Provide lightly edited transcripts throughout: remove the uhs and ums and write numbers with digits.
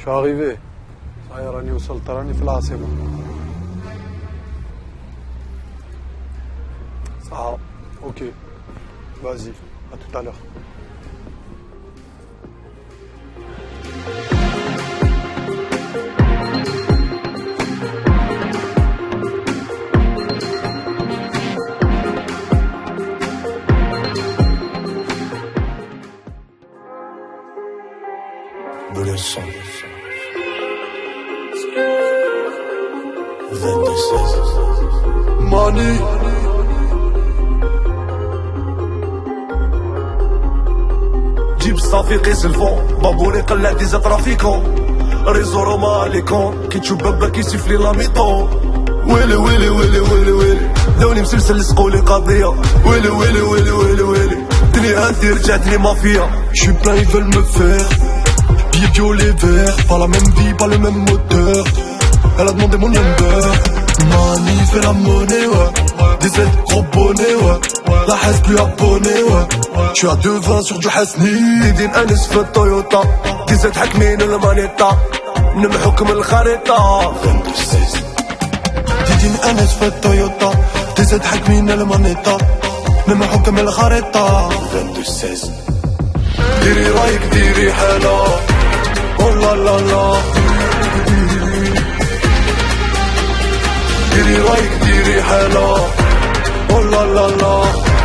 suis arrivé. Ça y est, راني وصلت راني في العاصمة. Ça, ok. Vas-y, à tout à l'heure. Le son 22-16 Money. جيب الصافي قيس الفون بابولي قلع ديزا ترافيكون ريزو روما ليكون كي تشوف بابا كيسيف لي لاميطون ويلي ويلي ويلي ويلي ويلي داوني مسلسل لصقولي قضية ويلي ويلي ويلي ويلي ويلي دنيا هانتي رجعتني مافيا J'suis plein ils veulent me faire Billets violets verts Pas la même vie, pas le même moteur Elle a demandé mon number Mani fait la monnaie ouais 17 gros bonnet ouais La haisse plus abonné ouais J'suis à 2,20 sur du Hasni Tidين أنس في التويوتا 17 حاكمين المانيتا نمحوكم الخريطة 22-16 تيجين أنس في التويوتا 17 حاكمين المانيتا نمحوكم الخريطة 22-16 ديري رايك ديري حالة أو لا لا لا ديري رايك ديري حالة أو لا لا لا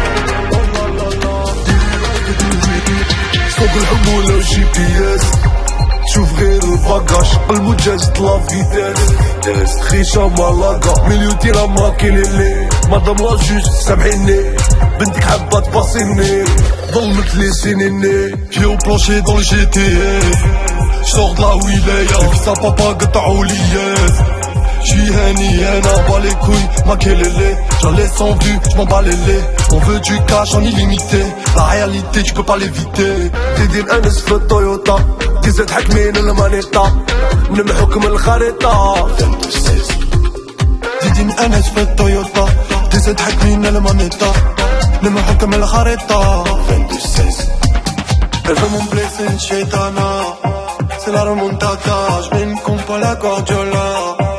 فوق الحمولة وجي بي اس تشوف غير الباكاج قلبو جازت لا فيتاس خيشة مالاكا مليون ديرهم ماكيليلي مادام لا جوج سامحيني بنتك حابة تباصيني ظلمت لي سنيني فيو بلونشي دون الجي تي اف شطور د لا ولاية فيسا بابا قطعو لياس J'suis Henny, Henna, bas les couilles, ma kelele J'en laisse en vue, j'm'en bats les laits On veut du cash en illimité La réalité, tu peux pas l'éviter تدين أنس في التويوتا تزيد حكمين المانيتا نمحوكم الخريطة 22-16 تدين أنس في التويوتا تزيد حكمين المانيتا نمحوكم الخريطة 22-16 Elle veut mon blessé, une chétana C'est la remontada, j'mets une compo à la Guardiola